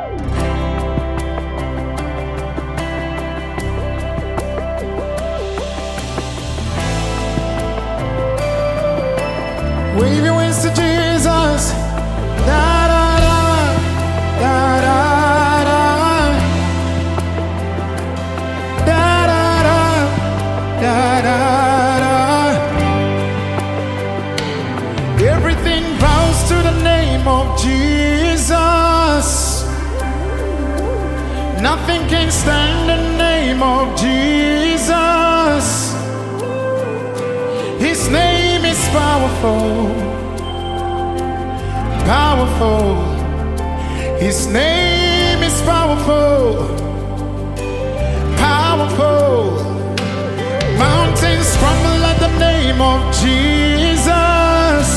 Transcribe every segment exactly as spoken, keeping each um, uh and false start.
Wave your hands to Jesus. Da da da, da da da, da da da, da da da. Everything bows to the name of Jesus. Nothing can stand the name of Jesus. His name is powerful, powerful. His name is powerful, powerful. Mountains crumble at the name of Jesus.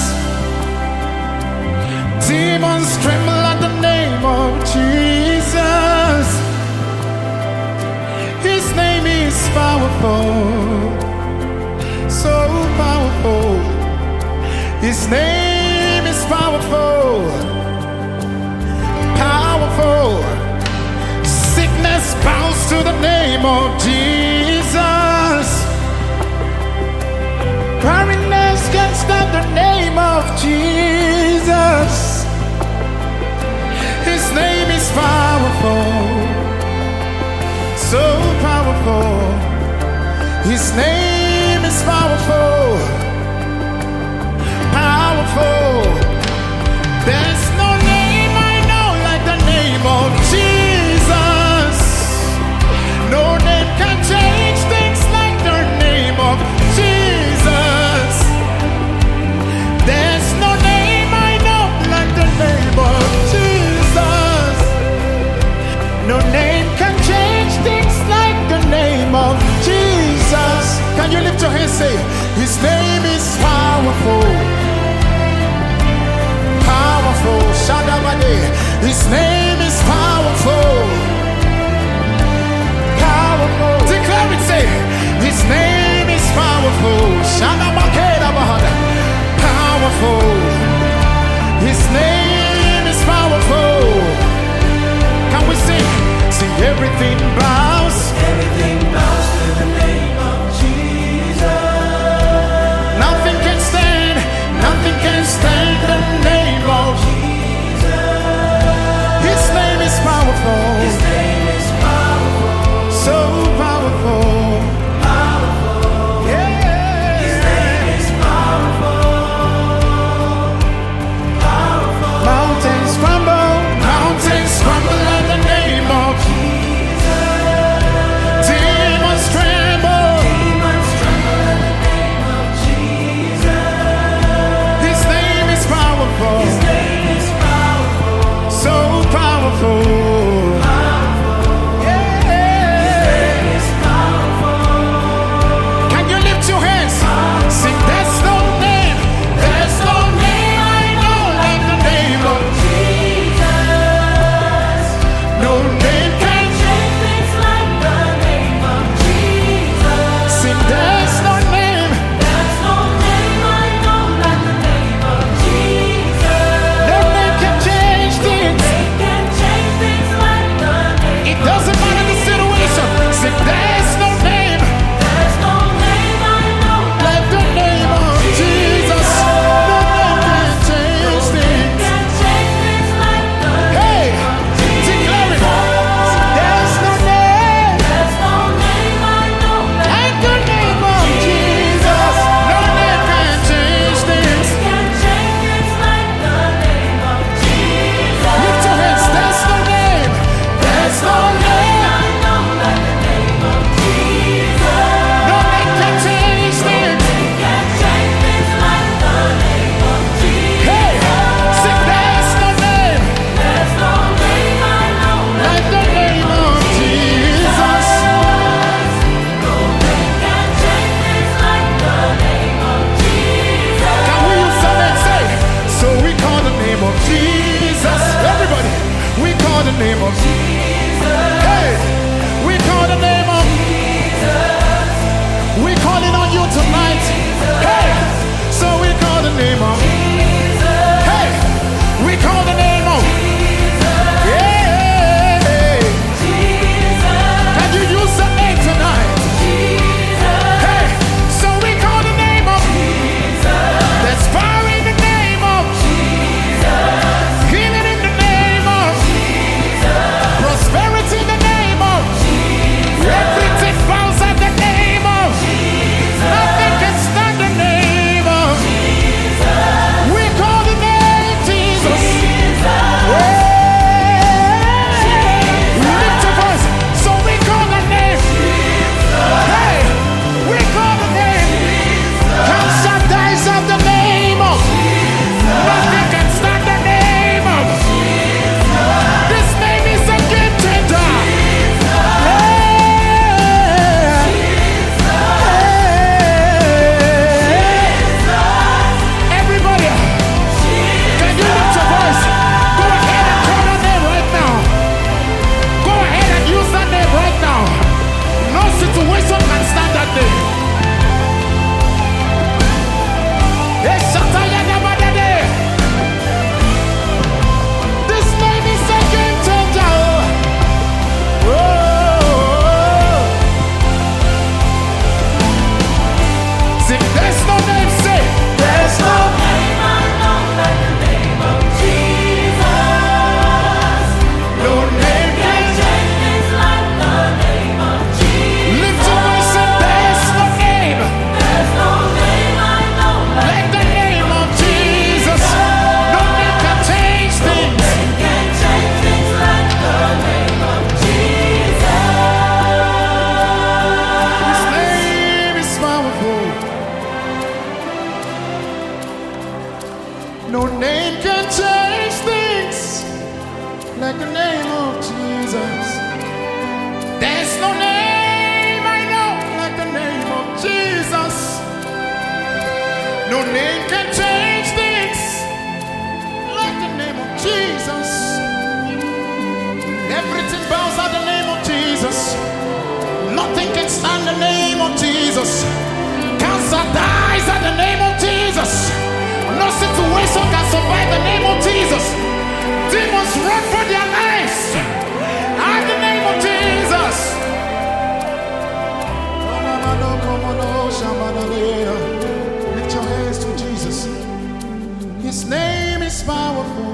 Demons tremble at the name of Jesus. His name is powerful, so powerful. His name is powerful, powerful. Sickness bows to the name of Jesus. Barrenness can't stand the name of Jesus. His name is powerful, so powerful. His name is powerful, powerful. There's no name I know like the name of Jesus. No name can change things like the name of Jesus. There's no name I know like the name of Jesus. No name can change things like the name of Jesus. Can you lift your hands and say, His name is powerful, powerful. Shadabade. His name is powerful, powerful. Declare it, say, His name is powerful. Shadamakeda bahada. Powerful. His name is powerful. Can we sing? See, everything bows. Everything bows to the name of Jesus. Nothing can stand, nothing can stand the name of Jesus. His name is powerful, His name is powerful, so powerful, powerful. yeah. His name is No name can change things like the name of Jesus. There's no name I know like the name of Jesus. No name can change things like the name of Jesus. Everything bows at the name of Jesus. Nothing can stand the name of Jesus. Cancer dies at the name of Jesus. No situation can survive the name of Jesus. Demons run for their lives at the name of Jesus. Lift your hands to Jesus. His name is powerful,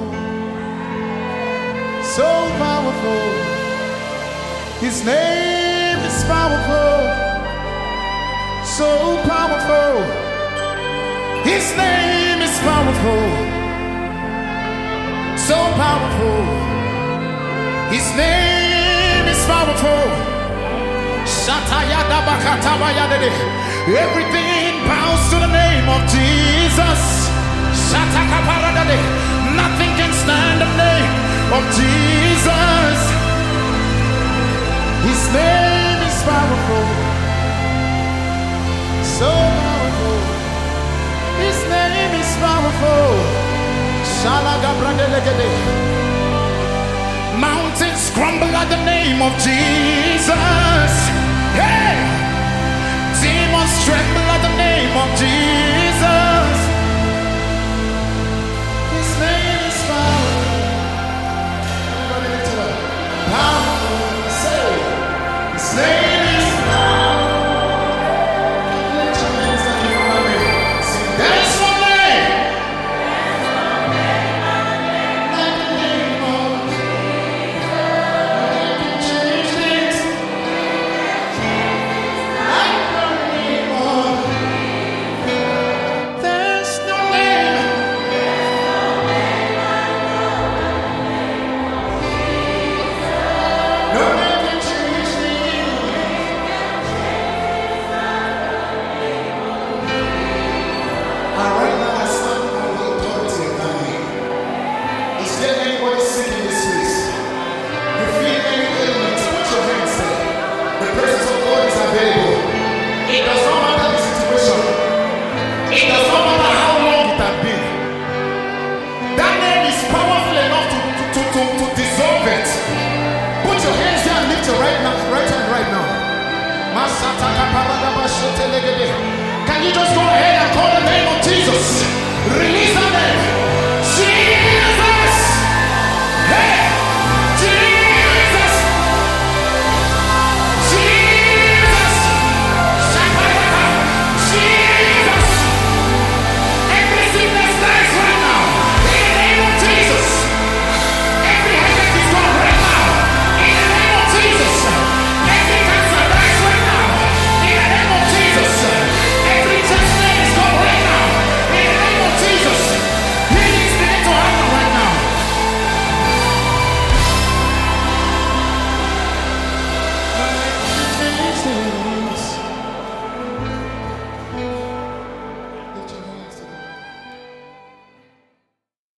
so powerful. His name is powerful, so powerful. His name is powerful, so powerful. His name is powerful. Everything bows to the name of Jesus. Nothing can stand the name of Jesus. His name is powerful, so powerful. His name is powerful. Mountains crumble at the name of Jesus. Hey! Demons tremble at the name of Jesus. His name is powerful. Everybody lift it up. Powerful. Say, His name is powerful. Lift your hands and you are ready. Sing, there's no name. Like the name of Jesus. Change things. Like the name of. There's no name. No name can change things. All right now.